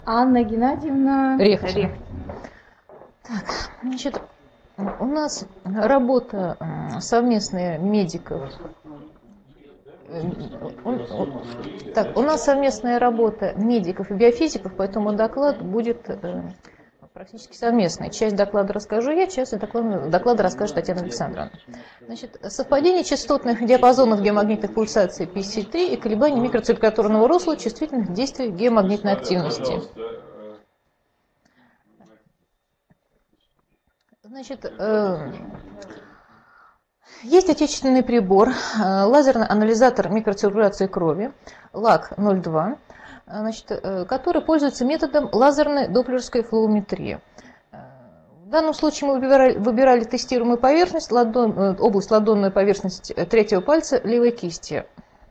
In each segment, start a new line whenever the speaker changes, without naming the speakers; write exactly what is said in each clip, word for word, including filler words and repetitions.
Анна Геннадьевна
Рехтина. Так, значит, у нас работа совместная медиков. Так, у нас совместная работа медиков и биофизиков, поэтому доклад будет практически совместный. Часть доклада расскажу я, часть доклада, доклада расскажет Татьяна Александровна. Значит, совпадение частотных диапазонов геомагнитных пульсаций пи си три и колебаний микроциркуляторного русла чувствительных действий геомагнитной активности. Значит, э, есть отечественный прибор, э, лазерный анализатор микроциркуляции крови, лак ноль два, значит, э, который пользуется методом лазерной доплеровской флуометрии. В данном случае мы выбирали, выбирали тестируемую поверхность, ладон, э, область ладонная поверхность третьего пальца левой кисти.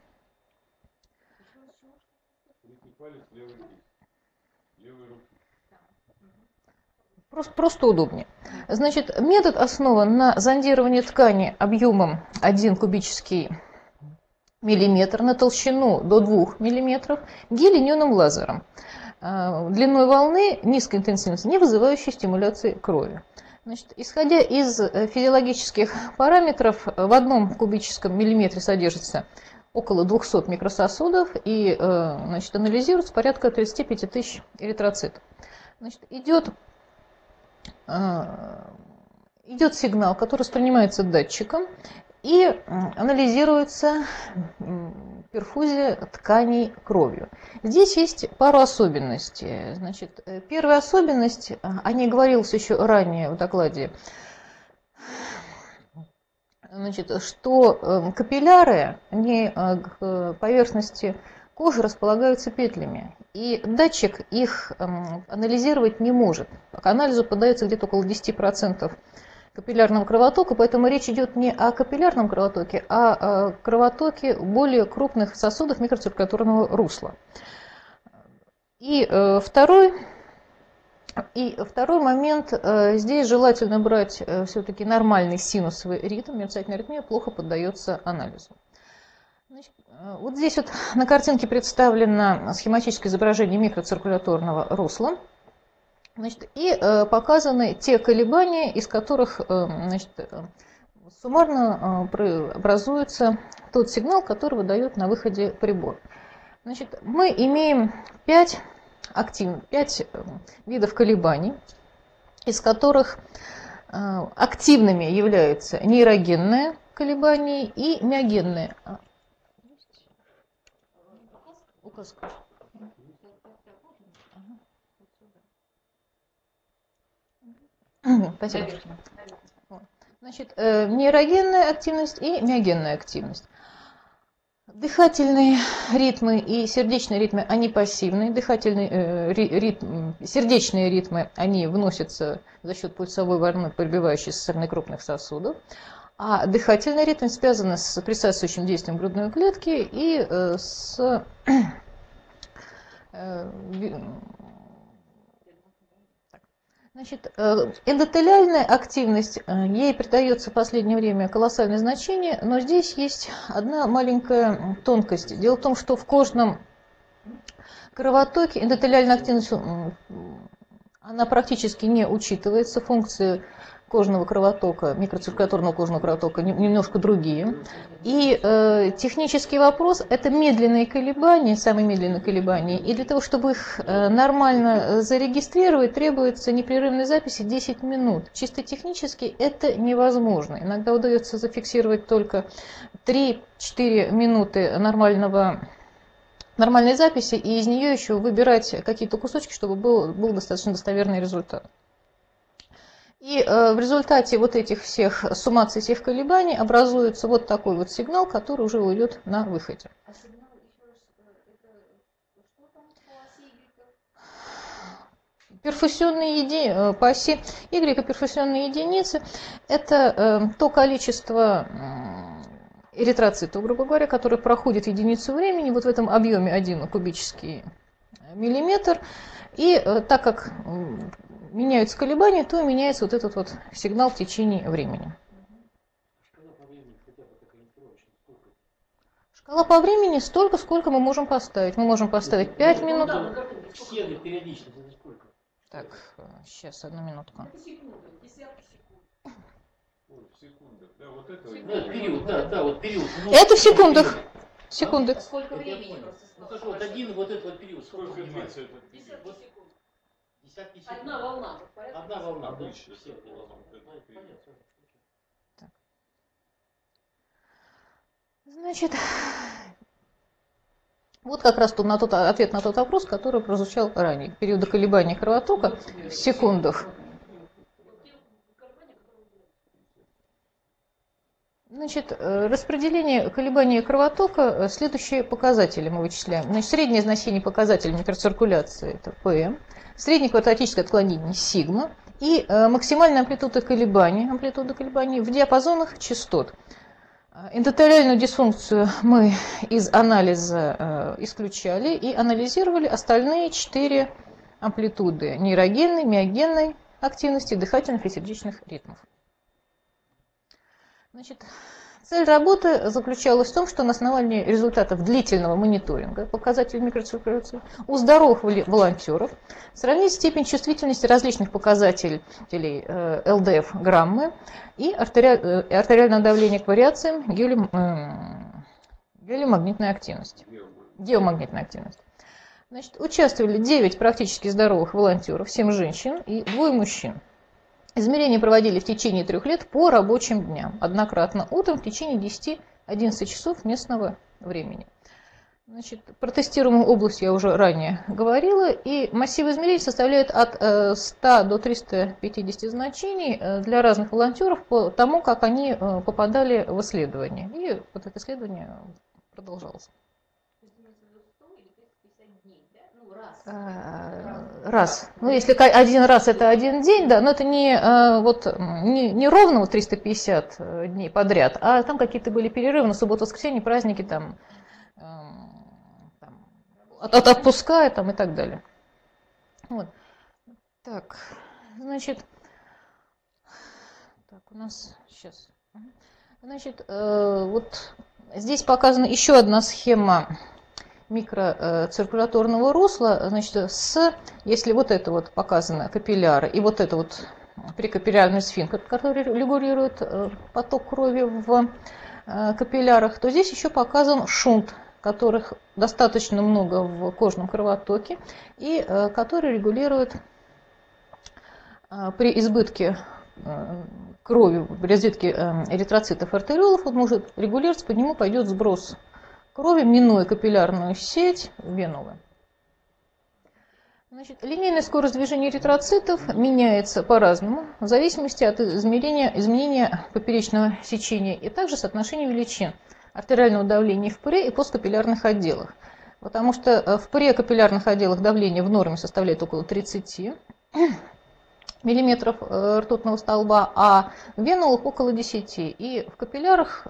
Просто, просто удобнее. Значит, метод основан на зондировании ткани объемом один кубический миллиметр на толщину до двух миллиметров гелий-неоновым лазером длиной волны низкой интенсивности, не вызывающей стимуляции крови. Значит, исходя из физиологических параметров, в одном кубическом миллиметре содержится около двухсот микрососудов и значит, анализируется порядка тридцати пяти тысяч эритроцитов. Значит, идет идет сигнал, который воспринимается датчиком и анализируется перфузия тканей кровью. Здесь есть пару особенностей. Значит, первая особенность, о ней говорилось еще ранее в докладе, значит, что капилляры, они к поверхности кожи располагаются петлями, и датчик их анализировать не может. К анализу подается где-то около десяти процентов капиллярного кровотока, поэтому речь идет не о капиллярном кровотоке, а о кровотоке более крупных сосудов микроциркуляторного русла. И второй, и второй момент, здесь желательно брать все-таки нормальный синусовый ритм, мерцательная аритмия плохо поддается анализу. Значит, вот здесь вот на картинке представлено схематическое изображение микроциркуляторного русла. Значит, и э, показаны те колебания, из которых э, значит, суммарно э, образуется тот сигнал, который выдает на выходе прибор. Значит, мы имеем пять, актив, пять видов колебаний, из которых э, активными являются нейрогенные колебания и миогенные. Указка. Спасибо. Значит, нейрогенная активность и миогенная активность. Дыхательные ритмы и сердечные ритмы, они пассивные. Дыхательные, э, ритм, сердечные ритмы, они вносятся за счет пульсовой волны, пробивающей со стороны крупных сосудов. А дыхательный ритм связан с присасывающим действием грудной клетки и э, с э, Значит, эндотелиальная активность, ей придается в последнее время колоссальное значение, но здесь есть одна маленькая тонкость. Дело в том, что в кожном кровотоке эндотелиальная активность, она практически не учитывается, функции кожного кровотока, микроциркуляторного кожного кровотока немножко другие. И э, технический вопрос – это медленные колебания, самые медленные колебания. И для того, чтобы их э, нормально зарегистрировать, требуется непрерывной записи десять минут. Чисто технически это невозможно. Иногда удается зафиксировать только три-четыре минуты нормального, нормальной записи, и из нее еще выбирать какие-то кусочки, чтобы был, был достаточно достоверный результат. И э, в результате вот этих всех суммаций, всех колебаний образуется вот такой вот сигнал, который уже уйдет на выходе. А сигнал еще раз, это что там по оси Y? Перфузионные единицы, по оси Y перфузионные единицы – это э, то количество э, эритроцитов, грубо говоря, которые проходят единицу времени вот в этом объеме один кубический миллиметр. И э, так как э, меняются колебания, то меняется вот этот вот сигнал в течение времени. Шкала по времени столько, сколько мы можем поставить. Мы можем поставить пять минут.
Все периодичность, это сколько?
Так, сейчас, одну минутку.
Это секунды, десятки секунд.
Ой, в секундах. Да, вот это.
Ну, это период, да, да, вот период. Ну,
Это в секундах. Секунды.
А сколько
Это я
времени
понял.
просто
Ну, как вот один вот этот вот период, сколько
Сколько
занимает?
длится этот период?
Десятки секунд.
Десятки секунд.
Одна волна. Порядка.
Одна волна, да?
Обычно.
Все,
это
да,
волна,
да,
это
да,
период.
понятно.
Значит, вот как раз тут на тот, ответ на тот вопрос, который прозвучал ранее. Периоды колебаний кровотока в секундах. Значит, распределение колебаний кровотока, следующие показатели мы вычисляем. Значит, среднее значение показателя микроциркуляции – это ПМ, среднее квадратическое отклонение – сигма, и максимальная амплитуда колебаний, амплитуда колебаний в диапазонах частот. Эндотелиальную дисфункцию мы из анализа исключали и анализировали остальные четыре амплитуды нейрогенной, миогенной активности, дыхательных и сердечных ритмов. Значит, цель работы заключалась в том, что на основании результатов длительного мониторинга показателей микроциркуляции у здоровых волонтеров сравнить степень чувствительности различных показателей эл дэ эф граммы и артериальное давление к вариациям гелиомагнитной активности. Геомагнитной активности. Значит, участвовали девять практически здоровых волонтеров, семь женщин и двое мужчин. Измерения проводили в течение трех лет по рабочим дням, однократно утром в течение десяти-одиннадцати часов местного времени. Значит, про тестируемую область я уже ранее говорила, и массив измерений составляет от ста до трёхсот пятидесяти значений для разных волонтеров по тому, как они попадали в исследование. И вот это исследование продолжалось. Раз. Ну, если один раз это один день, да, но это не, вот, не, не ровно вот триста пятьдесят дней подряд, а там какие-то были перерывы на субботу, воскресенье, праздники, там, там от, от отпуска там, и так далее. Вот. Так, значит, так, у нас сейчас, значит, вот здесь показана еще одна схема микроциркуляторного русла, значит, с, если вот это вот показано капилляры, и вот это вот прекапиллярный сфинктер, который регулирует поток крови в капиллярах, то здесь еще показан шунт, которых достаточно много в кожном кровотоке, и который регулирует при избытке крови, при избытке эритроцитов, артериолов, он может регулироваться, по нему пойдет сброс крови, минуя капиллярную сеть венулы. Значит, линейная скорость движения эритроцитов меняется по-разному в зависимости от измерения, изменения поперечного сечения и также соотношения величин артериального давления в пре и посткапиллярных отделах. Потому что в прекапиллярных отделах давление в норме составляет около тридцати миллиметров ртутного столба, а в венулах около десяти. И в капиллярах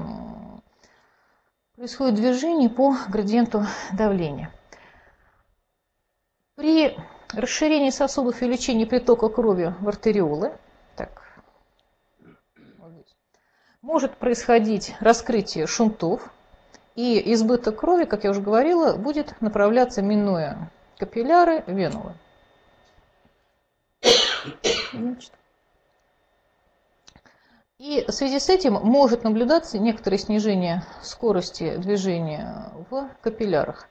происходит движение по градиенту давления. При расширении сосудов и увеличении притока крови в артериолы так, вот здесь, может происходить раскрытие шунтов, и избыток крови, как я уже говорила, будет направляться, минуя капилляры, венулы. Значит, и в связи с этим может наблюдаться некоторое снижение скорости движения в капиллярах.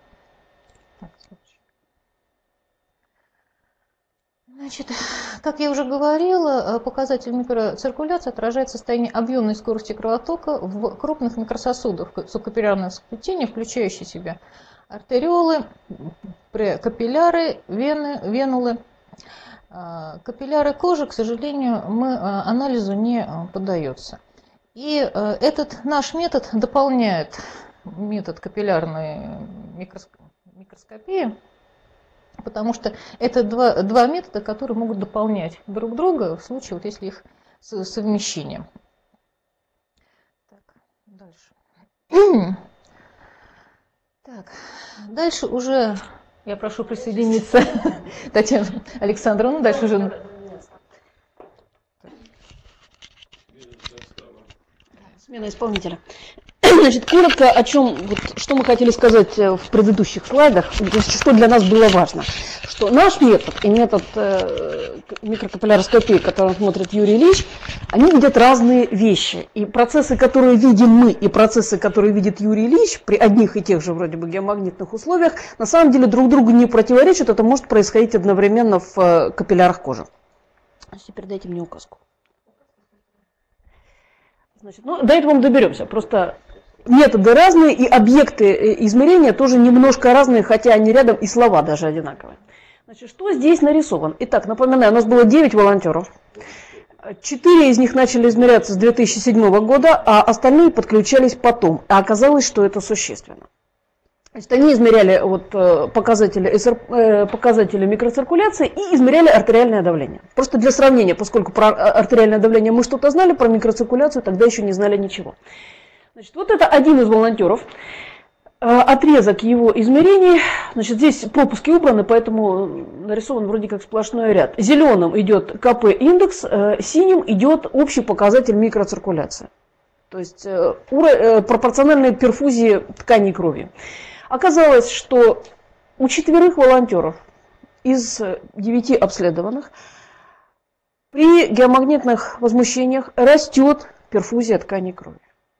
Значит, как я уже говорила, показатель микроциркуляции отражает состояние объемной скорости кровотока в крупных микрососудах субкапиллярного сплетения, включающие в себя артериолы, прекапилляры, вены, венулы. Капилляры кожи, к сожалению, мы анализу не поддается. И этот наш метод дополняет метод капиллярной микроскопии, потому что это два, два метода, которые могут дополнять друг друга в случае, вот если их совмещение. Так, дальше. Так, дальше уже я прошу присоединиться Татьяну Александровну. Дальше уже.
Смена исполнителя. Значит, коротко о чем, вот, что мы хотели сказать в предыдущих слайдах, что для нас было важно. Что наш метод и метод э, микрокапилляроскопии, который смотрит Юрий Ильич, они видят разные вещи. И процессы, которые видим мы, и процессы, которые видит Юрий Ильич, при одних и тех же вроде бы геомагнитных условиях, на самом деле друг другу не противоречат, это может происходить одновременно в э, капиллярах кожи. Теперь дайте мне указку. Значит, ну, до этого мы доберемся. Просто методы разные, и объекты измерения тоже немножко разные, хотя они рядом, и слова даже одинаковые. Значит, что здесь нарисовано? Итак, напоминаю, у нас было девять волонтеров. четыре из них начали измеряться с две тысячи седьмого года, а остальные подключались потом. А оказалось, что это существенно. Значит, они измеряли вот, показатели, показатели микроциркуляции и измеряли артериальное давление. Просто для сравнения, поскольку про артериальное давление мы что-то знали, про микроциркуляцию тогда еще не знали ничего. Значит, вот это один из волонтеров. Отрезок его измерений. Значит, здесь пропуски убраны, поэтому нарисован вроде как сплошной ряд. Зеленым идет ка пэ индекс, синим идет общий показатель микроциркуляции. То есть пропорциональной перфузии тканей крови. Оказалось, что у четверых волонтеров из девяти обследованных при геомагнитных возмущениях растет перфузия тканей крови.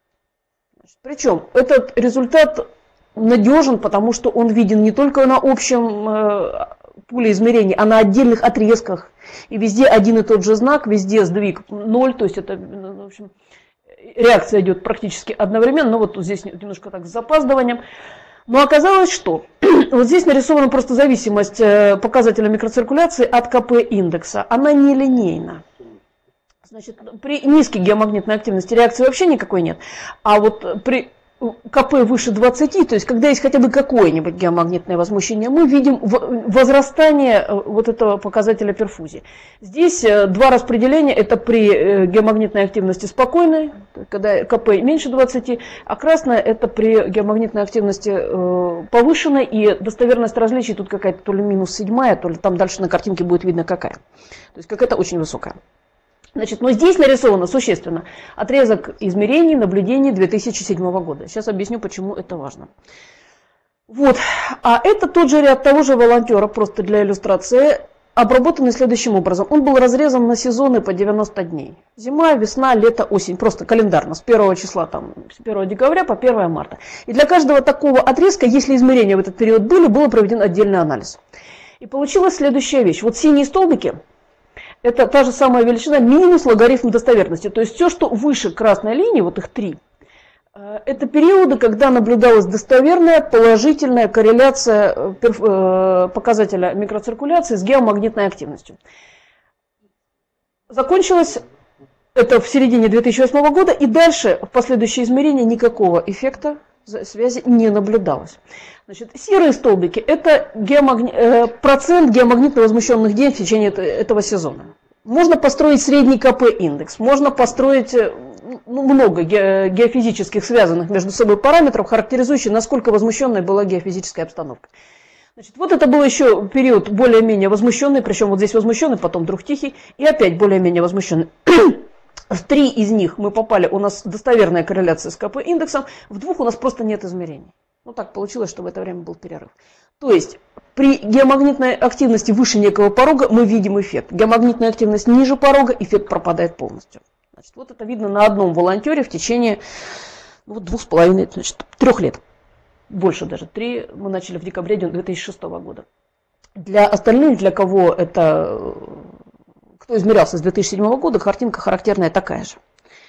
Причем этот результат надежен, потому что он виден не только на общем пуле измерений, а на отдельных отрезках. И везде один и тот же знак, везде сдвиг ноль, то есть это, в общем, реакция идет практически одновременно, но вот здесь немножко так с запаздыванием. Но оказалось, что вот здесь нарисована просто зависимость показателя микроциркуляции от ка пэ индекса. Она нелинейна. Значит, при низкой геомагнитной активности реакции вообще никакой нет. А вот при ка пэ выше двадцати, то есть когда есть хотя бы какое-нибудь геомагнитное возмущение, мы видим возрастание вот этого показателя перфузии. Здесь два распределения, это при геомагнитной активности спокойной, когда ка пэ меньше двадцати, а красное это при геомагнитной активности повышенной, и достоверность различий тут какая-то то ли минус седьмая, то ли там дальше на картинке будет видно какая. То есть какая-то очень высокая. Значит, но здесь нарисовано существенно отрезок измерений, наблюдений две тысячи седьмого года. Сейчас объясню, почему это важно. Вот, а это тот же ряд того же волонтера, просто для иллюстрации, обработанный следующим образом. Он был разрезан на сезоны по девяносто дней. Зима, весна, лето, осень, просто календарно, с первого числа, там, с первого декабря по первое марта. И для каждого такого отрезка, если измерения в этот период были, был проведен отдельный анализ. И получилась следующая вещь. Вот синие столбики. Это та же самая величина минус логарифм достоверности. То есть все, что выше красной линии, вот их три, это периоды, когда наблюдалась достоверная положительная корреляция показателя микроциркуляции с геомагнитной активностью. Закончилось это в середине две тысячи восьмого года, и дальше в последующие измерения никакого эффекта связи не наблюдалось. Значит, серые столбики – это геомагни... э, процент геомагнитно возмущенных дней в течение этого сезона. Можно построить средний ка пэ индекс, можно построить ну, много ге... геофизических связанных между собой параметров, характеризующих, насколько возмущенной была геофизическая обстановка. Значит, вот это был еще период более-менее возмущенный, причем вот здесь возмущенный, потом вдруг тихий, и опять более-менее возмущенный. В три из них мы попали, у нас достоверная корреляция с ка пэ индексом, в двух у нас просто нет измерений. Ну так получилось, что в это время был перерыв. То есть при геомагнитной активности выше некого порога мы видим эффект. Геомагнитная активность ниже порога, эффект пропадает полностью. Значит, вот это видно на одном волонтере в течение ну, двух с половиной, значит, трех лет. Больше даже. Три мы начали в декабре две тысячи шестого года. Для остальных, для кого это, кто измерялся с две тысячи седьмого года, картинка характерная такая же.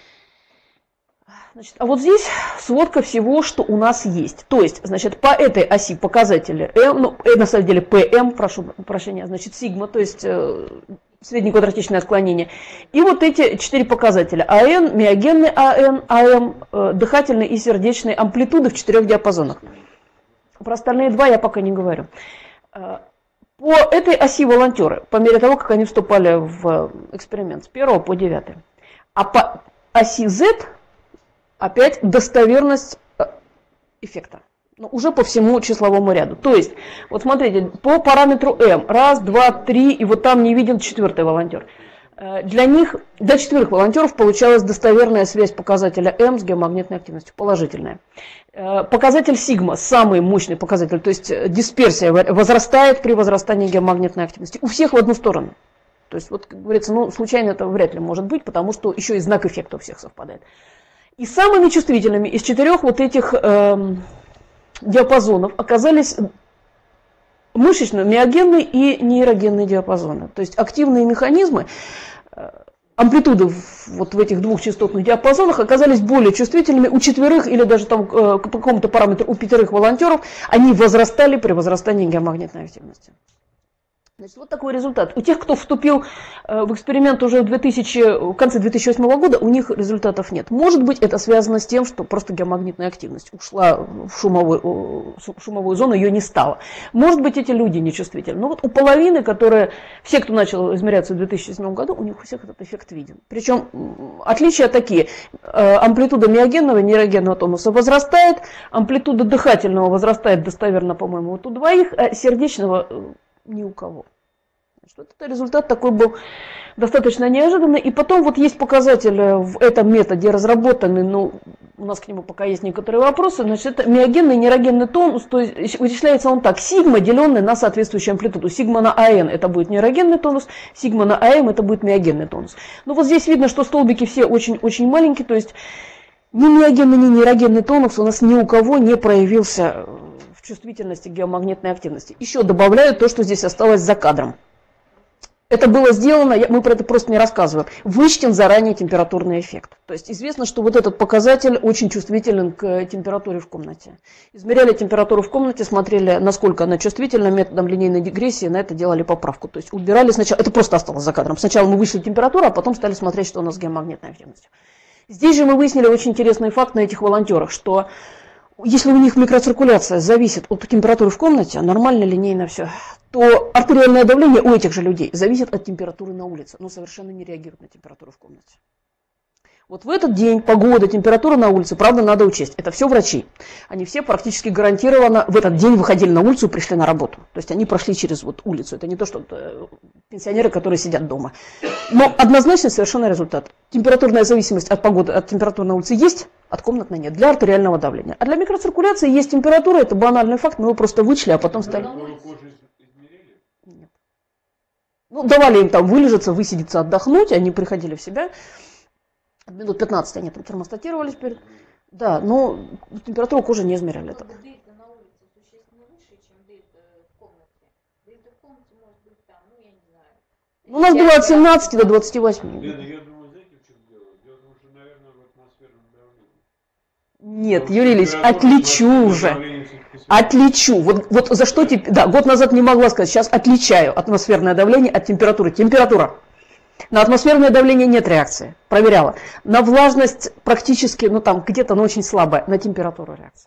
Значит, а вот здесь сводка всего, что у нас есть. То есть, значит, по этой оси показатели M, ну, на самом деле пэ эм, прошу прощения, значит, сигма, то есть э, среднеквадратичное отклонение. И вот эти четыре показателя. АН, миогенный АН, АМ, э, дыхательный и сердечный, амплитуды в четырех диапазонах. Про остальные два я пока не говорю. По этой оси волонтеры, по мере того, как они вступали в эксперимент с первого по девятый. А по оси Z опять достоверность эффекта. Но уже по всему числовому ряду. То есть, вот смотрите, по параметру M, раз, два, три, и вот там не виден четвертый волонтер. Для них, для четверых волонтеров получалась достоверная связь показателя М с геомагнитной активностью, положительная. Показатель сигма, самый мощный показатель, то есть дисперсия возрастает при возрастании геомагнитной активности. У всех в одну сторону. То есть, вот, как говорится, ну, случайно это вряд ли может быть, потому что еще и знак эффекта у всех совпадает. И самыми чувствительными из четырех вот этих э, диапазонов оказались мышечно-миогенные и нейрогенные диапазоны. То есть активные механизмы, амплитуды вот в этих двух частотных диапазонах оказались более чувствительными у четверых или даже там по какому-то параметру у пятерых волонтеров, они возрастали при возрастании геомагнитной активности. Значит, вот такой результат. У тех, кто вступил в эксперимент уже в, две тысячи, в конце две тысячи восьмого года, у них результатов нет. Может быть, это связано с тем, что просто геомагнитная активность ушла в шумовую, в шумовую зону, ее не стало. Может быть, эти люди нечувствительны. Но вот у половины, которые, все, кто начал измеряться в две тысячи седьмом году, у них у всех этот эффект виден. Причем отличия такие. Амплитуда миогенного и нейрогенного тонуса возрастает, амплитуда дыхательного возрастает достоверно, по-моему, вот у двоих, а сердечного ни у кого. Вот это результат такой был достаточно неожиданный. И потом вот есть показатель в этом методе разработанный, но у нас к нему пока есть некоторые вопросы. Значит, это миогенный и нейрогенный тонус, то есть вычисляется он так: сигма, деленный на соответствующую амплитуду. Сигма на АН это будет нейрогенный тонус, сигма на АМ это будет миогенный тонус. Но вот здесь видно, что столбики все очень-очень маленькие, то есть ни миогенный, ни нейрогенный тонус у нас ни у кого не проявился в чувствительности геомагнитной активности. Еще добавляю то, что здесь осталось за кадром. Это было сделано, мы про это просто не рассказываем, вычтен заранее температурный эффект. То есть известно, что вот этот показатель очень чувствителен к температуре в комнате. Измеряли температуру в комнате, смотрели, насколько она чувствительна, методом линейной дегрессии, на это делали поправку. То есть убирали сначала, это просто осталось за кадром. Сначала мы вышли температуру, а потом стали смотреть, что у нас с геомагнитной активностью. Здесь же мы выяснили очень интересный факт на этих волонтерах, что если у них микроциркуляция зависит от температуры в комнате, нормально, линейно все, то артериальное давление у этих же людей зависит от температуры на улице, но совершенно не реагирует на температуру в комнате. Вот в этот день погода, температура на улице, правда, надо учесть, это все врачи. Они все практически гарантированно в этот день выходили на улицу и пришли на работу. То есть они прошли через вот улицу. Это не то, что пенсионеры, которые сидят дома. Но однозначно совершенно результат. Температурная зависимость от погоды, от температуры на улице есть, от комнатной нет, для артериального давления. А для микроциркуляции есть температура, это банальный факт, мы его просто вычли, а потом стали... Нет. Ну, давали им там вылежаться, высидеться, отдохнуть, они приходили в себя. Минут пятнадцать они там термостатировались перед... Да, но температуру кожи не измеряли. Это.
Дельта на улице существенно выше, чем дельта в комнате. Дельта в комнате может быть там, ну я не знаю.
У нас было от семнадцати до двадцати восьми.
Лена, я думаю, знаете, в чем дело? Дело в том, что, наверное, в атмосферном давлении.
Нет, Юрий Ильич, отличу уже. Отличу. Вот, вот за что теперь... Да, год назад не могла сказать, сейчас отличаю атмосферное давление от температуры. Температура. На атмосферное давление нет реакции. Проверяла. На влажность практически, ну там где-то, но очень слабая. На температуру реакция.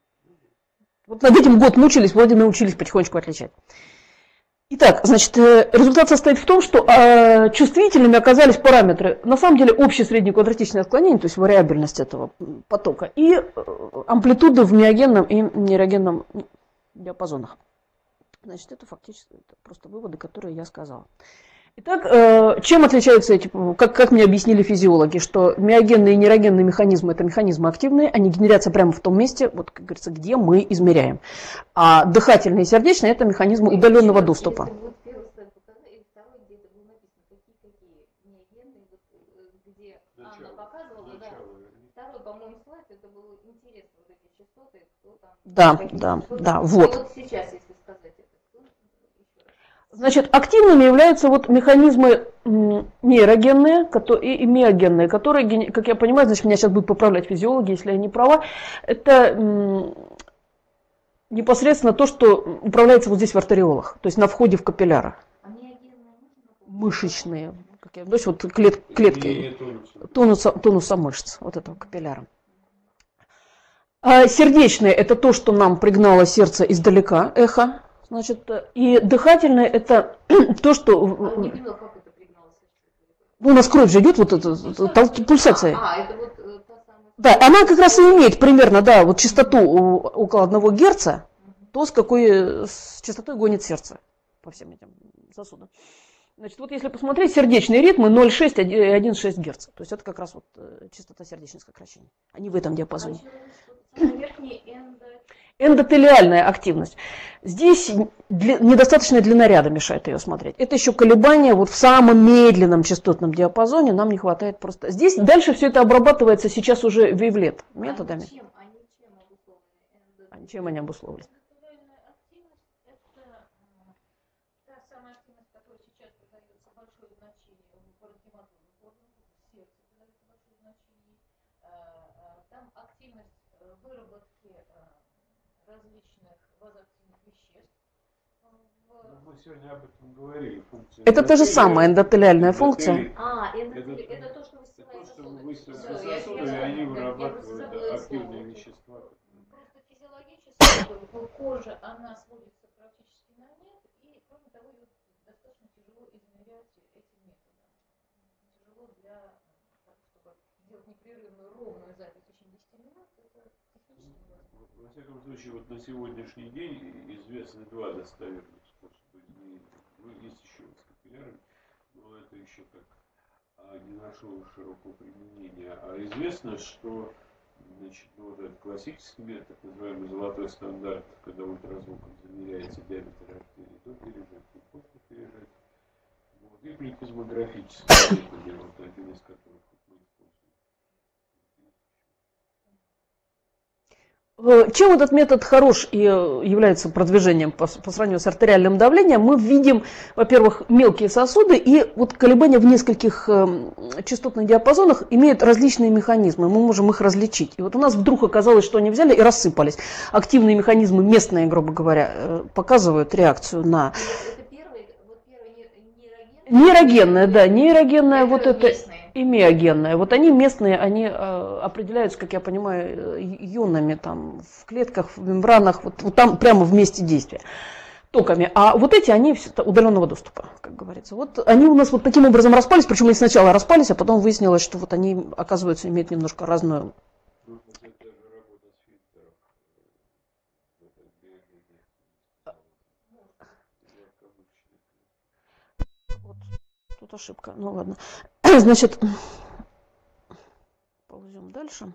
Вот над этим год мучились, вроде научились потихонечку отличать. Итак, значит, результат состоит в том, что э, чувствительными оказались параметры, на самом деле, общее среднее квадратичное отклонение, то есть вариабельность этого потока, и э, амплитуды в миогенном и нейрогенном диапазонах. Значит, это фактически это просто выводы, которые я сказала. Итак, э, чем отличаются эти, как, как мне объяснили физиологи, что миогенные и нейрогенные механизмы – это механизмы активные, они генерятся прямо в том месте, вот, как говорится, где мы измеряем. А дыхательные и сердечные – это механизмы удаленного доступа. Да, да, да, вот. Значит, активными являются вот механизмы нейрогенные и миогенные, которые, как я понимаю, значит, меня сейчас будут поправлять физиологи, если я не права, это непосредственно то, что управляется вот здесь в артериолах, то есть на входе в капилляры. Мышечные, как я, то есть вот клет, клетки тонуса, тонуса мышц, вот этого капилляра. А сердечные – это то, что нам пригнало сердце издалека, эхо. Значит, и дыхательное – это то, что…
А, не поняла, как это пригналось?
Ну, у нас кровь же идет, вот эта пульсация.
А, а, это вот та самая…
Да, она как раз и имеет примерно, да, вот частоту около одного герца, то, с какой с частотой гонит сердце по всем этим сосудам. Значит, вот если посмотреть, сердечные ритмы ноль целых шесть десятых — один целых шесть десятых герца. То есть это как раз вот частота сердечных сокращений. Они в этом диапазоне. Эндотелиальная активность. Здесь дли, недостаточная длина ряда мешает ее смотреть. Это еще колебания вот в самом медленном частотном диапазоне. Нам не хватает просто. Здесь дальше все это обрабатывается сейчас уже вейвлет методами.
А чем, они чем обусловлены?
А чем они обусловлены?
Эндотелиальная активность – это м, та самая активность, которая сейчас придается большое значение в паранхематозных органах, в сердце придается большое значение. Э, э, Там активность э, выработки э, различных вазоактивных веществ.
Ну,
В...
мы сегодня об этом говорили. Функция
Это та же
эндотелия.
самая эндотелиальная функция.
Эндотелий.
А,
Это-
эндотелий – это то, что
Это
выстилает
то, что
сосуды.
выстилают
Всё, я-
сосуды,
я-
и они
я- я
вырабатывают
просто забыла
активные
слово.
вещества.
Просто физиологически как бы, кожа, она сводится практически на нет, и кроме того, ее достаточно тяжело измерять этим методом. Тяжело для того, чтобы делать непрерывную ровную запись в течение десяти минут, это технически невозможно.
Во всяком случае, вот на сегодняшний день известны два достоверных способа измерения. Ну, есть еще с капиллярами, но это еще так а, не нашло широкого применения. А известно, что значит, ну, вот этот классический метод, так называемый золотой стандарт, когда ультразвуком замеряется диаметр артерии до пережатия, после пережатия. Вот, и плетизмографические методы, вот один из которых мы используем.
Чем этот метод хорош и является продвижением по, по сравнению с артериальным давлением, мы видим, во-первых, мелкие сосуды, и вот колебания в нескольких э, частотных диапазонах имеют различные механизмы, мы можем их различить. И вот у нас вдруг оказалось, что они взяли и рассыпались. Активные механизмы местные, грубо говоря, э, показывают реакцию на...
Это первый, вот первый нейрогенная.
Нейрогенная, да, нейрогенная, вот это...
местные.
И миогенная. Вот они местные, они э, определяются, как я понимаю, э, ионами там, в клетках, в мембранах, вот, вот там прямо в месте действия, токами. А вот эти, они все удаленного доступа, как говорится. Вот они у нас вот таким образом распались, причем они сначала распались, а потом выяснилось, что вот они, оказывается, имеют немножко разную...
Ну, вот это же работа с фильтром. Это биогения.
Вот тут ошибка, ну ладно. Значит, ползем дальше.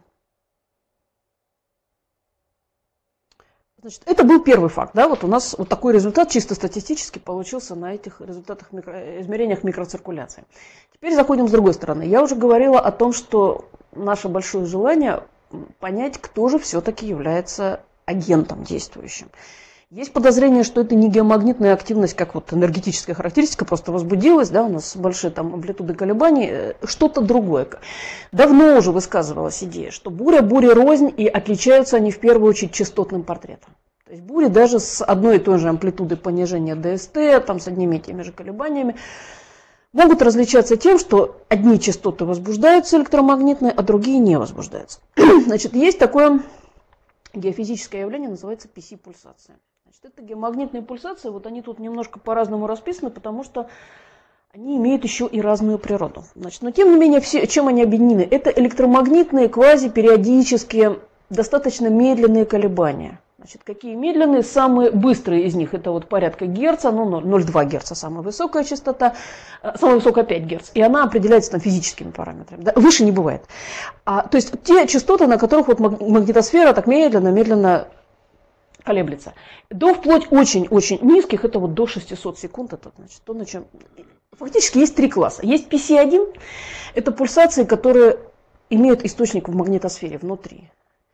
Значит, это был первый факт, да, вот у нас вот такой результат чисто статистически получился на этих результатах микро, измерениях микроциркуляции. Теперь заходим с другой стороны. Я уже говорила о том, что наше большое желание понять, кто же все-таки является агентом действующим. Есть подозрение, что это не геомагнитная активность, как вот энергетическая характеристика, просто возбудилась, да, у нас большие там амплитуды колебаний, что-то другое. Давно уже высказывалась идея, что буря, буря рознь, и отличаются они в первую очередь частотным портретом. То есть бури даже с одной и той же амплитудой понижения ДСТ, там с одними и теми же колебаниями, могут различаться тем, что одни частоты возбуждаются электромагнитные, а другие не возбуждаются. Значит, есть такое геофизическое явление, называется пи си-пульсация. Это геомагнитные пульсации, вот они тут немножко по-разному расписаны, потому что они имеют еще и разную природу. Значит, но тем не менее, все, чем они объединены? Это электромагнитные, квазипериодические, достаточно медленные колебания. Значит, какие медленные? Самые быстрые из них, это вот порядка герца, ну ноль целых два герца самая высокая частота, самая высокая пять герц, и она определяется там физическими параметрами. Да, выше не бывает. А, то есть те частоты, на которых вот магнитосфера так медленно-медленно колеблется. До вплоть очень-очень низких, это вот до шестисот секунд, это значит то, на чем... Фактически есть три класса. Есть пи си один, это пульсации, которые имеют источник в магнитосфере внутри.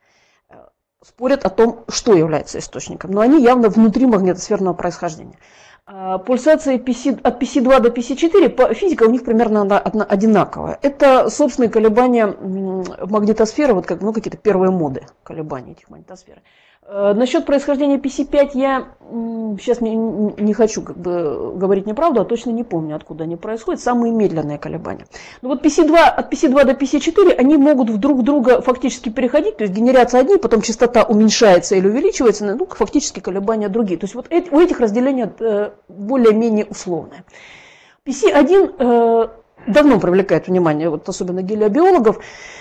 Спорят о том, что является источником, но они явно внутри магнитосферного происхождения. Пульсации пи си, от пи си два до пи си четыре, физика у них примерно одинаковая. Это собственные колебания магнитосферы, вот как, ну, какие-то первые моды колебаний этих магнитосфер. Насчет происхождения пи си пять я сейчас не, не хочу как бы говорить неправду, а точно не помню, откуда они происходят. Самые медленные колебания. Но вот пи си два, от пи си два до пи си четыре они могут друг друга фактически переходить, то есть генерятся одни, потом частота уменьшается или увеличивается, ну, фактически колебания другие. То есть вот эти, у этих разделения более-менее условное. пи си один э, давно привлекает внимание, вот особенно гелиобиологов,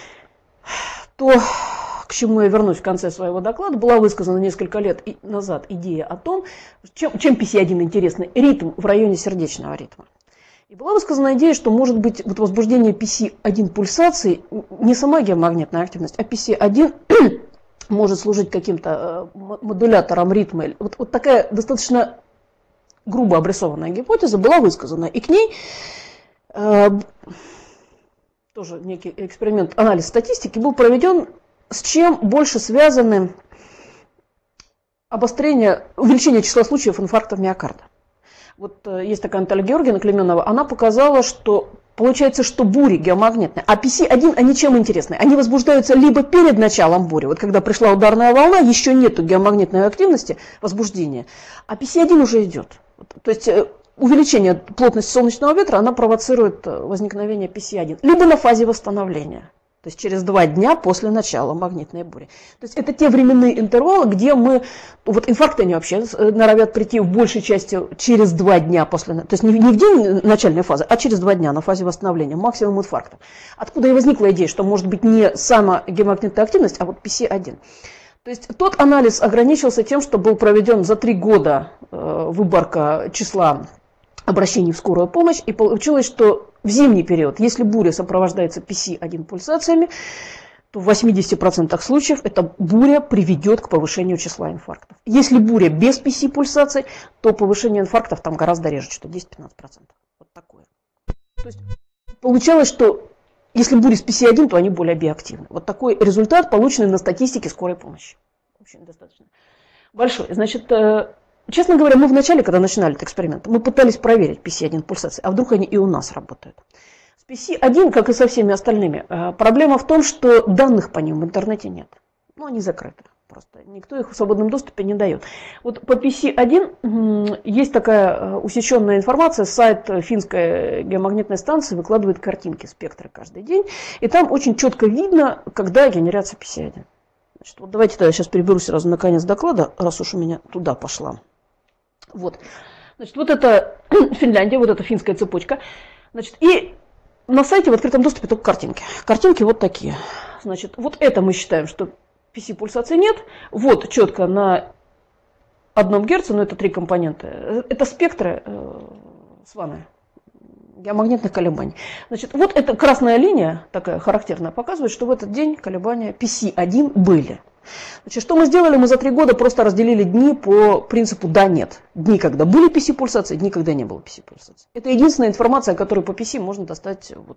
то... к чему я вернусь в конце своего доклада, была высказана несколько лет назад идея о том, чем, чем пи си один интересный. Ритм в районе сердечного ритма. И была высказана идея, что может быть вот возбуждение пи си один пульсаций, не сама геомагнитная активность, а пи си один может служить каким-то модулятором ритма. Вот, вот такая достаточно грубо обрисованная гипотеза была высказана. И к ней э, тоже некий эксперимент, анализ статистики был проведен, с чем больше связаны обострение, увеличение числа случаев инфарктов миокарда. Вот э, есть такая Наталья Георгиевна Клеменова, она показала, что получается, что бури геомагнитные, а пи си один, они чем интересны? Они возбуждаются либо перед началом бури, вот когда пришла ударная волна, еще нету геомагнитной активности, возбуждения, а пи си один уже идет. То есть э, увеличение плотности солнечного ветра, она провоцирует возникновение пи си один, либо на фазе восстановления. То есть через два дня после начала магнитной бури. То есть это те временные интервалы, где мы, вот инфаркты они вообще норовят прийти в большей части через два дня после, то есть не в день начальной фазы, а через два дня на фазе восстановления, максимум инфаркта. Откуда и возникла идея, что может быть не сама геомагнитная активность, а вот пи си один. То есть тот анализ ограничился тем, что был проведен за три года выборка числа обращений в скорую помощь, и получилось, что в зимний период, если буря сопровождается пи си один пульсациями, то в восьмидесяти процентах случаев эта буря приведет к повышению числа инфарктов. Если буря без пи си пульсаций, то повышение инфарктов там гораздо реже, что десять-пятнадцать процентов. Вот такое. То есть получалось, что если буря с пи си один, то они более биоактивны. Вот такой результат, полученный на статистике скорой помощи. Очень достаточно большой. Значит, честно говоря, мы вначале, когда начинали этот эксперимент, мы пытались проверить пи си один пульсации, а вдруг они и у нас работают. С пи си один, как и со всеми остальными, проблема в том, что данных по ним в интернете нет. Ну, они закрыты просто. Никто их в свободном доступе не дает. Вот по пи си один есть такая усеченная информация. Сайт финской геомагнитной станции выкладывает картинки спектра каждый день. И там очень четко видно, когда генерация пи си один. Значит, вот давайте тогда сейчас переберусь сразу на конец доклада, раз уж у меня туда пошла. Вот. Значит, вот это Финляндия, вот эта финская цепочка. Значит, и на сайте в открытом доступе только картинки. Картинки вот такие. Значит, вот это мы считаем, что пи си пульсации нет. Вот четко на одном герце, но это три компонента. Это спектры э, сваны, геомагнитных колебаний. Значит, вот эта красная линия, такая характерная, показывает, что в этот день колебания пи си один были. Значит, что мы сделали? Мы за три года просто разделили дни по принципу «да-нет». Дни, когда были пи си пульсации, дни, когда не было пи си пульсации. Это единственная информация, которую по пи си можно достать вот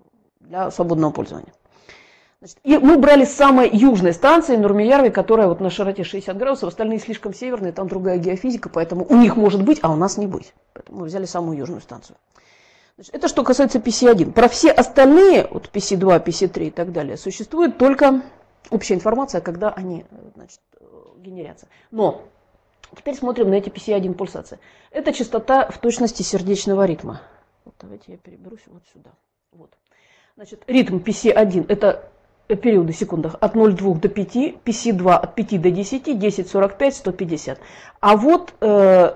для свободного пользования. Значит, и мы брали с самой южной станции Нурмиярви, которая вот на широте шестьдесят градусов, остальные слишком северные, там другая геофизика, поэтому у них может быть, а у нас не быть. Поэтому мы взяли самую южную станцию. Значит, это что касается пи си один. Про все остальные, вот пи си два, пи си три и так далее, существует только общая информация, когда они, значит, генерятся. Но теперь смотрим на эти пи си один пульсации. Это частота в точности сердечного ритма. Вот давайте я переберусь вот сюда. Вот. Значит, ритм пи си один – это периоды в секундах от ноль целых двух до пяти, пи си два от пяти до десяти, десять, сорок пять, сто пятьдесят. А вот э,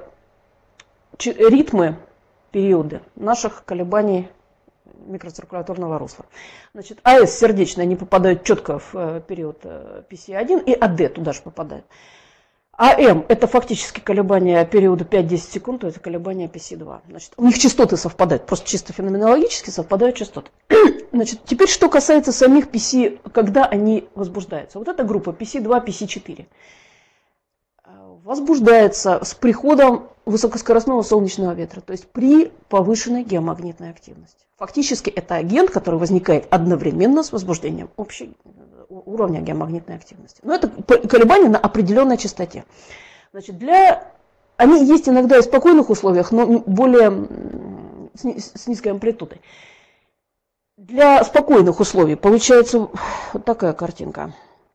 ритмы, периоды наших колебаний микроциркуляторного русла. Значит, АС сердечные, они попадают четко в э, период э, пи си один, и АД туда же попадает. АМ – это фактически колебания периода пять-десять секунд, то это колебания пи си два. Значит, у них частоты совпадают, просто чисто феноменологически совпадают частоты. Значит, теперь что касается самих пи си, когда они возбуждаются. Вот эта группа пи си два, пи си четыре возбуждается с приходом высокоскоростного солнечного ветра, то есть при повышенной геомагнитной активности. Фактически это агент, который возникает одновременно с возбуждением общей уровня геомагнитной активности. Но это колебания на определенной частоте. Значит, для... Они есть иногда и в спокойных условиях, но более с низкой амплитудой. Для спокойных условий получается вот такая картинка.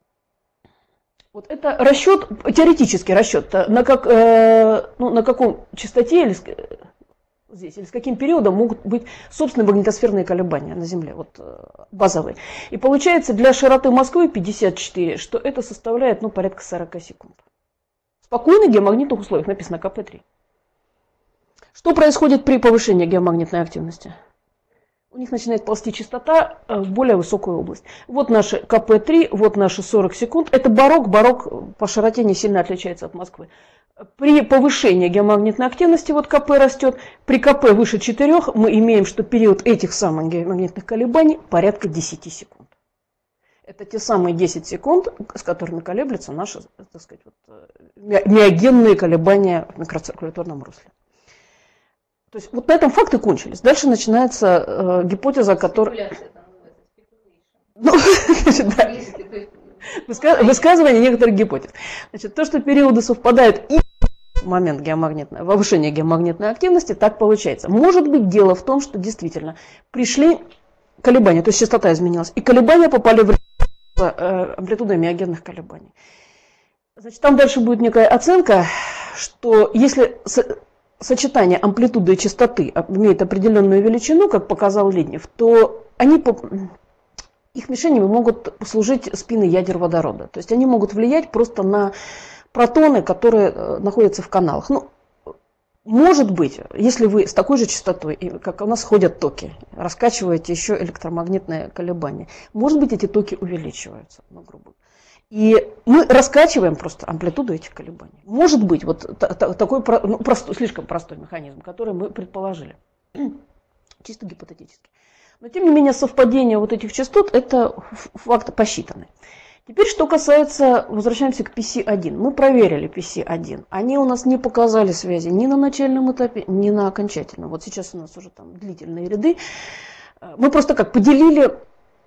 Вот это расчет, теоретический расчет, на, как, э, ну, на каком частоте или здесь, или с каким периодом могут быть собственные магнитосферные колебания на Земле, вот базовые. И получается для широты Москвы пятьдесят четыре, что это составляет ну, порядка сорок секунд. В спокойных геомагнитных условиях написано ка пэ три. Что происходит при повышении геомагнитной активности? у них начинает ползти частота в более высокую область. Вот наши ка пэ три, вот наши сорок секунд. Это барок, барок по широте не сильно отличается от Москвы. При повышении геомагнитной активности, вот ка пэ растет, при ка пэ выше четырёх мы имеем, что период этих самых геомагнитных колебаний порядка десяти секунд. Это те самые десять секунд, с которыми колеблются наши, так сказать, вот, миогенные колебания в микроциркуляторном русле. То есть вот на этом факты кончились. Дальше начинается э, гипотеза, которая... Ну, значит, да. Высказывание некоторых гипотез. Значит, то, что периоды совпадают и в момент геомагнитной, повышения геомагнитной активности, так получается. Может быть, дело в том, что действительно пришли колебания, то есть частота изменилась, и колебания попали в э, амплитуду миогенных колебаний. Значит, там дальше будет некая оценка, что если сочетание амплитуды и частоты имеет определенную величину, как показал Леднев, то они, их мишенями могут служить спины ядер водорода. То есть они могут влиять просто на протоны, которые находятся в каналах. Ну, может быть, если вы с такой же частотой, как у нас ходят токи, раскачиваете еще электромагнитные колебания, может быть, эти токи увеличиваются, ну, грубо. И мы раскачиваем просто амплитуду этих колебаний. Может быть, вот такой ну, простой, слишком простой механизм, который мы предположили, чисто гипотетически. Но тем не менее совпадение вот этих частот – это факт посчитанный. Теперь, что касается, возвращаемся к пи си один. Мы проверили пи си один. Они у нас не показали связи ни на начальном этапе, ни на окончательном. Вот сейчас у нас уже там длительные ряды. Мы просто как поделили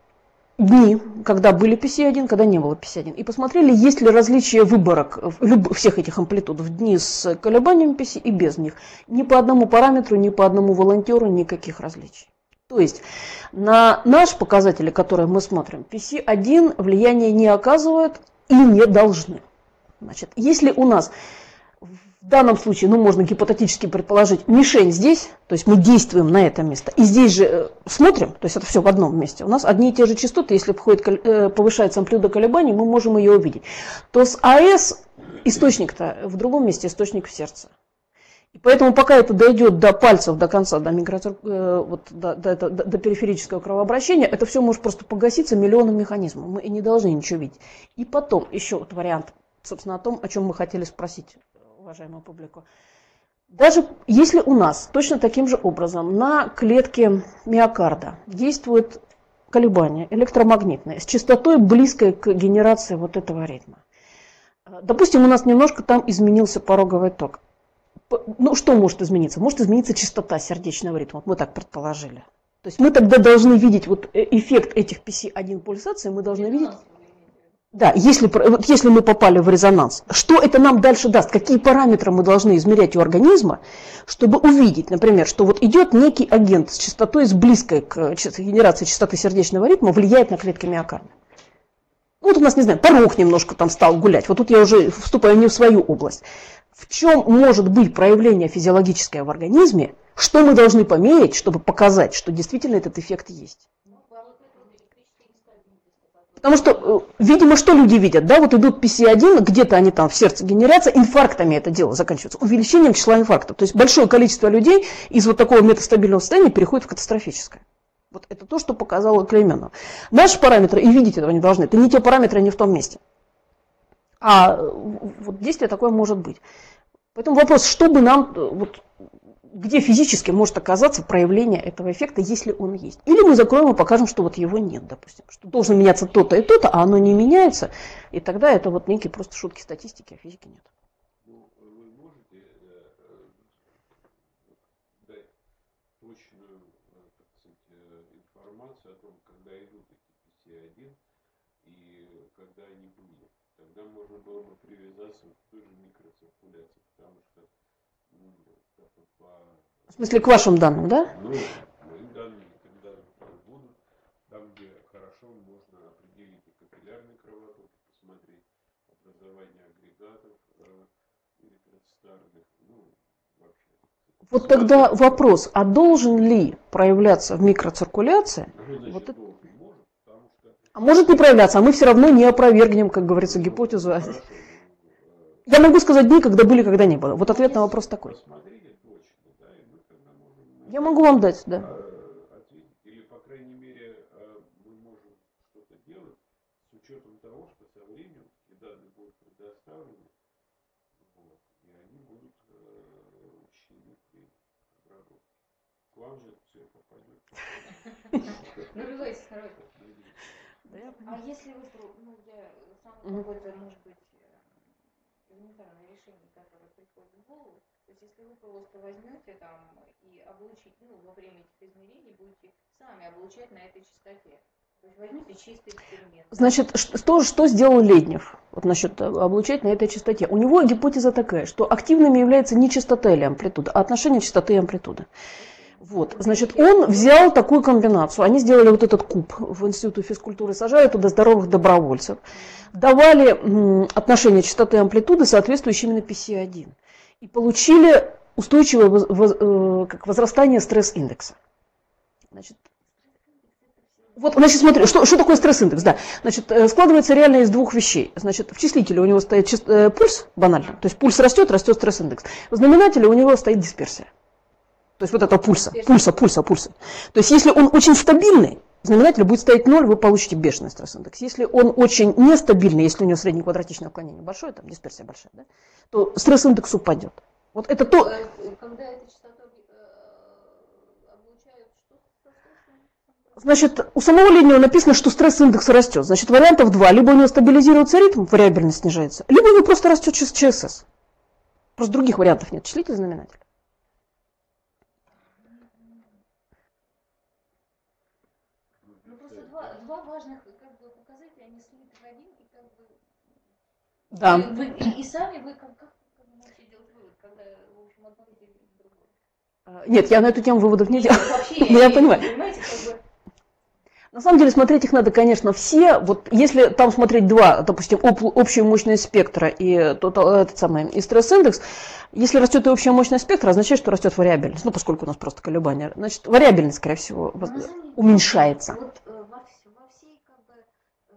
дни, когда были пи си один, когда не было пи си один. И посмотрели, есть ли различия выборок всех этих амплитуд в дни с колебаниями пи си и без них. Ни по одному параметру, ни по одному волонтеру никаких различий. То есть на наши показатели, которые мы смотрим, пи си один влияния не оказывают и не должны. Значит, если у нас в данном случае, ну, можно гипотетически предположить, мишень здесь, то есть мы действуем на это место, и здесь же смотрим, то есть это все в одном месте, у нас одни и те же частоты, если входит, повышается амплитуда колебаний, мы можем ее увидеть, то с АЭС источник-то в другом месте, источник в сердце. И поэтому пока это дойдет до пальцев, до конца, до, микроцирк... вот, до, до, до, до периферического кровообращения, это все может просто погаситься миллионом механизмов. Мы и не должны ничего видеть. И потом еще вот вариант, собственно, о том, о чем мы хотели спросить, уважаемую публику. Даже если у нас точно таким же образом на клетке миокарда действуют колебания электромагнитные с частотой близкой к генерации вот этого ритма. Допустим, у нас немножко там изменился пороговый ток. Ну, что может измениться? Может измениться частота сердечного ритма. Вот мы так предположили. То есть мы тогда должны видеть вот эффект этих пи си один пульсаций, мы должны видеть... Да, если, вот если мы попали в резонанс, что это нам дальше даст? Какие параметры мы должны измерять у организма, чтобы увидеть, например, что вот идет некий агент с частотой, с близкой к генерации частоты сердечного ритма, влияет на клетки миокарда. Вот у нас, не знаю, порог немножко там стал гулять. Вот тут я уже вступаю не в свою область. В чем может быть проявление физиологическое в организме, что мы должны померить, чтобы показать, что действительно этот эффект есть? Потому что, видимо, что люди видят, да, вот идут пи си один, где-то они там в сердце генерация, инфарктами это дело заканчивается, увеличением числа инфарктов. То есть большое количество людей из вот такого метастабильного состояния переходит в катастрофическое. Вот это то, что показала Клейменова. Наши параметры, и видеть этого не должны, это не те параметры, не в том месте. А вот действие такое может быть. Поэтому вопрос, что бы нам, вот, где физически может оказаться проявление этого эффекта, если он есть. Или мы закроем и покажем, что вот его нет, допустим. Что должно меняться то-то и то-то, а оно не меняется. И тогда это вот некие просто шутки статистики, а физики нет.
Ну, вы можете дать точную, так сказать, информацию о том, когда идут эти пи си один и когда они были. Тогда можно было бы привязаться к той же микроциркуляции, потому что, ну, по...
В смысле, к вашим данным, да?
Ну, мои данные, когда будут, там, где хорошо можно определить и капиллярный кровоток, посмотреть образование агрегатов электростарных, ну, вообще.
Вот тогда вопрос, а должен ли проявляться в микроциркуляции?
Ну,
вот это...
может, потому что...
А может не проявляться, а мы все равно не опровергнем, как говорится, гипотезу. Я могу сказать дни, когда были, когда не было. Вот ответ на вопрос такой. Я могу вам дать, да.
Или учетом того, что со временем такие данные будут предоставлены, вот, и они будут э, учтены при обработке. К вам же все попадет.
Ну, давайте второй.
Да,
А если вы, ну, я сам
Мгм.
какое-то, может быть, э, элементарное решение, которое приходит в голову, то есть если вы просто возьмете там и облучите, ну, во время этих измерений будете сами облучать на этой частоте. То есть возьмите чистый эксперимент.
Значит, что, что сделал Леднев вот насчет облучать на этой частоте? У него гипотеза такая, что активными является не частота или амплитуда, а отношение частоты и амплитуды. Вот, значит, он взял такую комбинацию. Они сделали вот этот куб в Институте физкультуры, сажали туда здоровых добровольцев, давали м, отношение частоты и амплитуды, соответствующие именно пи си один, и получили устойчивое воз, воз, э, как возрастание стресс-индекса. Значит, вот, значит, смотри, что, что такое стресс-индекс? Да, значит, э, складывается реально из двух вещей. Значит, в числителе у него стоит чис- э, пульс, банально, то есть пульс растет, растет стресс-индекс. В знаменателе у него стоит дисперсия. То есть вот это пульса, пульса, пульса, пульса. То есть если он очень стабильный, в знаменателе будет стоять ноль, вы получите бешеный стресс-индекс. Если он очень нестабильный, если у него среднее квадратичное отклонение большое, там дисперсия большая, да, то стресс-индекс упадет. Вот это то...
Когда эта частота облучают, что со стрессом?
Значит, у самого Леднева написано, что стресс-индекс растет. Значит, вариантов два. Либо у него стабилизируется ритм, вариабельность снижается, либо у него просто растет ЧСС. Просто других вариантов нет. Числитель, знаменатель.
Ну просто два, два важных как бы показателя, они слиты в один, и как бы
Да.
и, вы, и, и сами вы как, как, как вы можете делать вывод, когда в общем одно или другое.
Нет, я на эту тему выводов не делаю.
Вообще,
Но я понимаю.
Понимаете, как бы.
На самом деле смотреть их надо, конечно, все. Вот если там смотреть два, допустим, об, общую мощность спектра и тот, этот самый и стресс-индекс, если растет и общая мощность спектра, означает, что растет вариабельность. Ну, поскольку у нас просто колебания. Значит, вариабельность, скорее всего, воз... уменьшается.
Вот э, во, вс- во всей как бы э,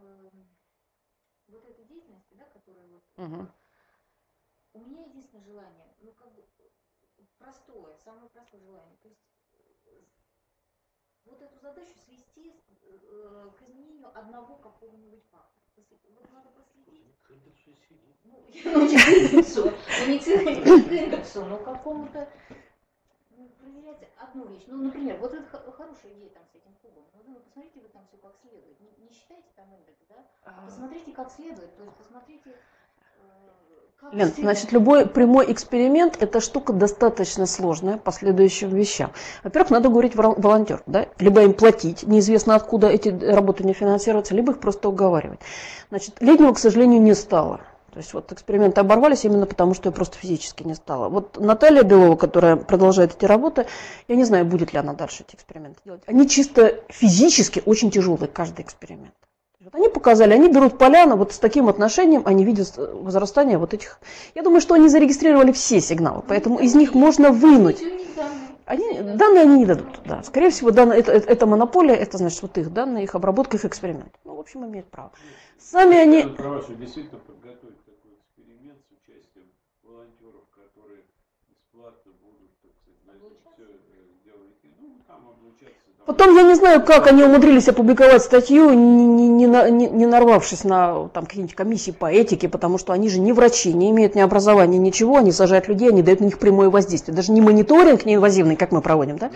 вот этой деятельности, да, которая вот
Угу.
у меня единственное желание, ну как бы простое, самое простое желание, то есть э, вот эту задачу свести э, к изменению одного какого-нибудь фактора. То есть вот надо проследить. Ну, ну, не к индексу, ну, не к не к индексу, но к какому-то ну, проверять одну вещь. Ну, например, вот это х- хорошая идея там с этим кубом. Ну, ну, посмотрите вы там все как следует. Не, не считайте там индекс, да? А посмотрите как следует. То есть посмотрите, э, как
Лен,
действительно-
значит, любой прямой эксперимент – это штука достаточно сложная по следующим вещам. Во-первых, надо говорить вол- волонтер, да? Либо им платить, неизвестно откуда эти работы не финансируются, либо их просто уговаривать. Значит, Леднева, к сожалению, не стало. То есть вот эксперименты оборвались именно потому, что я просто физически не стала. Вот Наталья Белова, которая продолжает эти работы, я не знаю, будет ли она дальше эти эксперименты делать. Они чисто физически очень тяжелые, каждый эксперимент. Вот они показали, они берут поляну, вот с таким отношением они видят возрастание вот этих. Я думаю, что они зарегистрировали все сигналы, поэтому из них можно вынуть. Они, данные они не дадут, да. Скорее всего, данные, это, это, это монополия, это значит вот их данные, их обработка, их эксперимент. Ну, в общем, имеют право. Сами они...
Права, что действительно подготовить такой эксперимент с участием волонтеров, которые бесплатно будут, так сказать, все делать. Ну, там облучаться. Там...
Потом я не знаю, как они умудрились опубликовать статью, не, не, не, не, не нарвавшись на там, какие-нибудь комиссии по этике, потому что они же не врачи, не имеют ни образования, ничего, они сажают людей, они дают на них прямое воздействие. Даже не мониторинг неинвазивный, как мы проводим, да?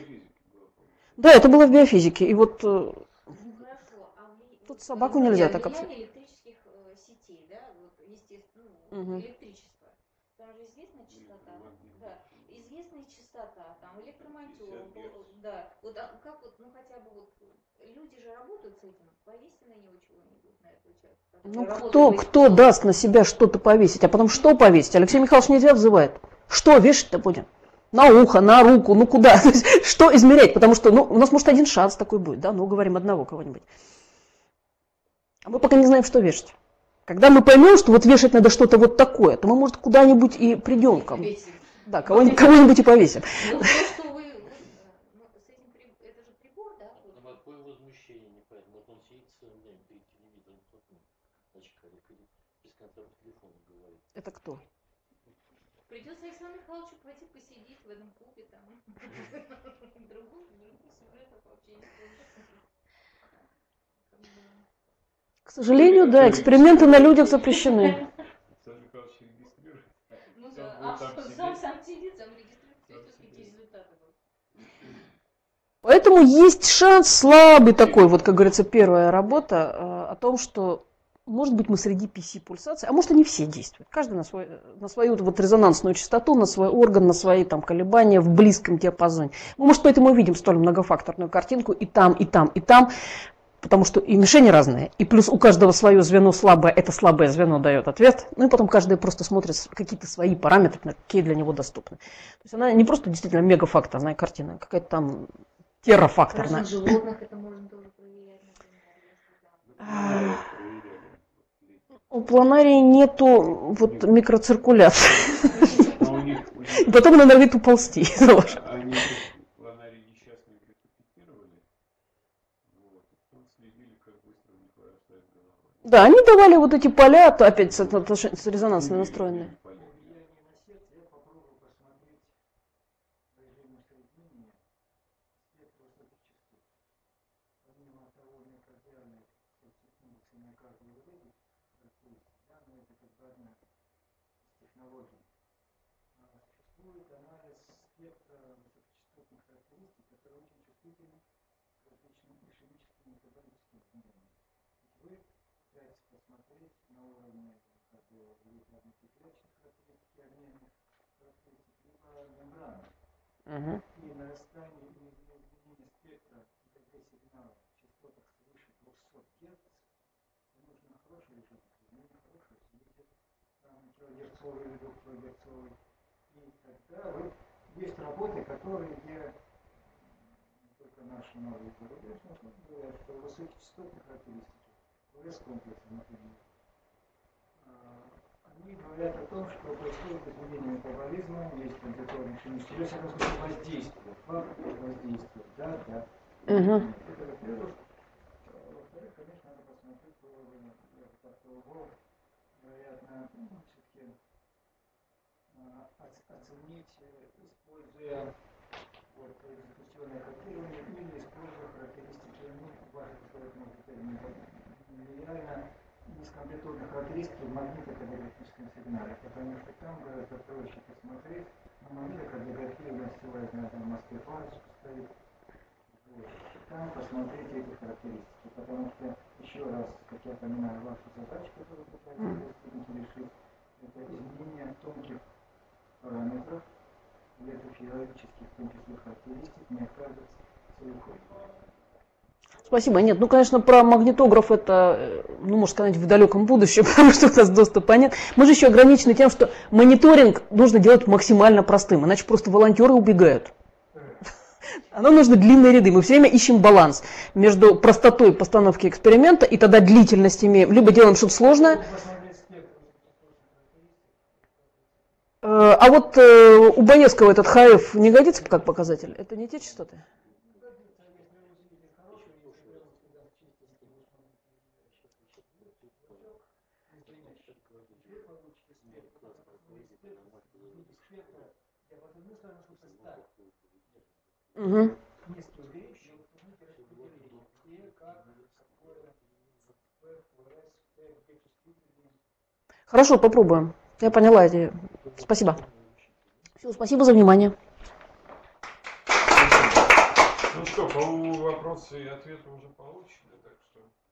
Да, это было в биофизике. И вот
Ну хорошо, а вы,
тут
вот,
собаку
вы
нельзя
говорили
так
о
обсуждать.
влиянии электрических э, сетей, да, вот, естественно, ну,
Мгм.
электричество. Там же известная частота, да, известная частота, там электромонтер, да, вот а как вот, ну хотя бы вот, люди же работают с этим, повесьте на него чего-нибудь, на эту часть.
Ну, кто, кто даст на себя что-то повесить, а потом что повесить? Алексей Михайлович нельзя взывает. Что вешать-то будем? На ухо, на руку, ну куда? То есть, что измерять? Потому что ну, у нас может один шанс такой будет, да, ну говорим одного кого-нибудь. А мы пока не знаем, что вешать. Когда мы поймем, что вот вешать надо что-то вот такое, то мы, может, куда-нибудь и придем к кому. Да, кого-нибудь, кого-нибудь и повесим.
Ну, то, что вы, ну, с этим, при- это же прибор, да? вот.
Ну, какое возмущение, не понятно. Вот он сидит целый день перед телевизором, кто-то, значит, без конца по телефону говорит.
Это кто?
Придется Александру Михайловичу пойти посидеть в этом клубе, там, других, других сюжетов вообще не будет.
К сожалению, да, эксперименты на людях запрещены.
Александр Михайлович регистрирует.
Ну,
Сам
да,
будет
а
там
что,
сидеть.
сам, сам сидит, сам регистрирует, все какие результаты будут.
Поэтому есть шанс слабый такой, вот как говорится, первая работа э, о том, что может быть мы среди пи си-пульсаций, а может они все действуют. Каждый на, свой, на свою вот резонансную частоту, на свой орган, на свои там колебания в близком диапазоне. Мы, может, поэтому и видим столь многофакторную картинку и там, и там, и там, потому что и мишени разные, и плюс у каждого свое звено слабое, это слабое звено дает ответ, ну и потом каждый просто смотрит какие-то свои параметры, какие для него доступны. То есть она не просто действительно мегафакторная картина, какая-то там террафакторная.
Разных животных это можно тоже проверять, например, если там.
У планарии нету вот микроциркуляции.
А у них, у них
И потом она норовит уползти.
они планарии несчастные рекапитулировали, вот, и потом следили, как быстро у них вырастает голова.
Да, они давали вот эти поля, то опять с, отнош- с резонансно настроенные.
Существует анализ спектра высокочастотных характеристик, которые очень чувствительны к различным ишемическим и метаболическим изменениям. Вы пытаетесь посмотреть на уровне как бы, либо антиклеточных характеристик, обменных характеристик, либо мембраны.
Угу.
И нарастание и изменение спектра ЭКГ сигнала в частотах свыше двухсот герц, нужно хороший режим, менее хороший, сидите там килогерцовый или двухкилогерцовый. И тогда вот есть работы, которые, где только наши новые зарубежные говорят, что высокочастотные характеристики, ОС-комплексы, например, они говорят о том, что происходит изменение метаболизма, есть транзиторный химический, то есть это воздействие, фактор воздействия, да, да.
Угу.
Это во-первых. Во-вторых, конечно, надо посмотреть, было бы, я бы так пробовал, вероятно, все-таки оценить, используя вот, экзекутивное кодирование или используя характеристики, ну, ваших условиях, может быть, реально низкоамплитудных характеристик в магнитокардиографическом сигнале, потому что там гораздо проще посмотреть, на магнитокардиографии у нас сегодня в Москве парочка стоит, вот. Там посмотреть эти характеристики, потому что, еще раз, как я понимаю, ваша задача, которую пытаетесь достигнуть и решить, это изменение тонких параметров, электрофизиологических, в том числе характеристик, миокарда целиком.
Спасибо. Нет, ну, конечно, про магнитограф это, ну, можно сказать, в далеком будущем, потому что у нас доступа нет. Мы же еще ограничены тем, что мониторинг нужно делать максимально простым, иначе просто волонтеры убегают. Оно нужно длинные ряды. Мы все время ищем баланс между простотой постановки эксперимента и тогда длительностями. Либо делаем что-то сложное. А вот э, у Боевского этот ха эф не годится как показатель? Это не те частоты? Угу. Хорошо, попробуем. Я поняла эти. Спасибо. Все, спасибо за внимание.
Ну что, по вопросы и ответы уже получены, так что...